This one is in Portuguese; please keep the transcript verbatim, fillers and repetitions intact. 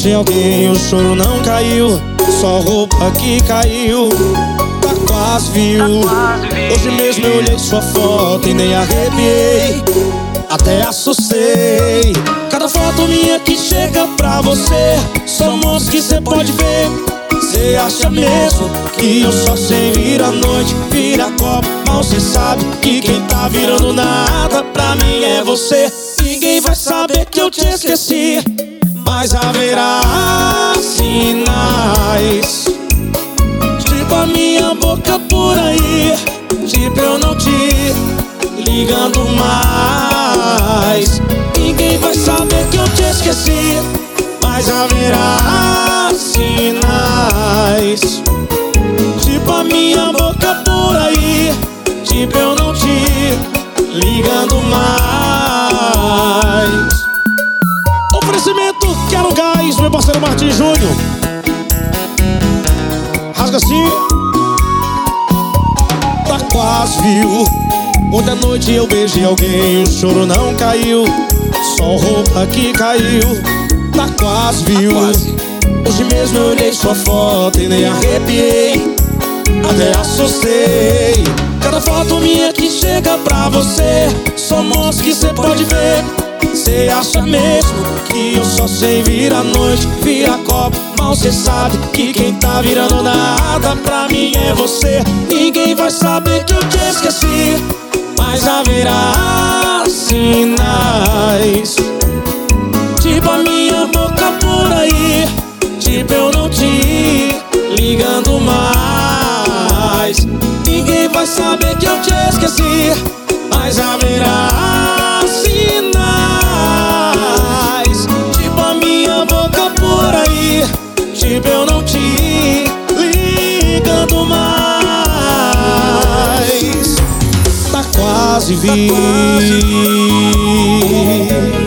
beijei alguém, o choro não caiu, só roupa que caiu. Tá quase viu. Hoje mesmo eu olhei sua foto e nem arrepiei, até assustei. Cada foto minha que chega pra você, somos que cê pode ver. Cê acha mesmo que eu só sei virar noite, vira copo, mal cê sabe que quem tá virando nada pra mim é você. Ninguém vai saber que eu te esqueci, mas haverá sinais, tipo a minha boca por aí, tipo eu não te ligando mais. Ninguém vai saber que eu te esqueci, mas haverá sinais, tipo a minha boca por aí, tipo eu não te ligando mais. Oferecimento Quero Gás, meu parceiro Martins Júnior. Rasga assim. Tá quase viu. Ontem à noite eu beijei alguém, o choro não caiu, só roupa que caiu. Tá quase viu. Hoje mesmo eu olhei sua foto e nem arrepiei, até assustei. Cada foto minha que chega pra você, somos que cê pode ver. Cê acha mesmo que eu só sei virar noite, vira copo, mal cê sabe que quem tá virando nada pra mim é você. Ninguém vai saber que eu te esqueci, mas haverá sinais, tipo a minha boca por aí, tipo eu não te ligando mais. Ninguém vai saber que eu te esqueci, mas haverá sinais, tipo a minha boca por aí, tipo eu não te ligando mais. Tá quase vi.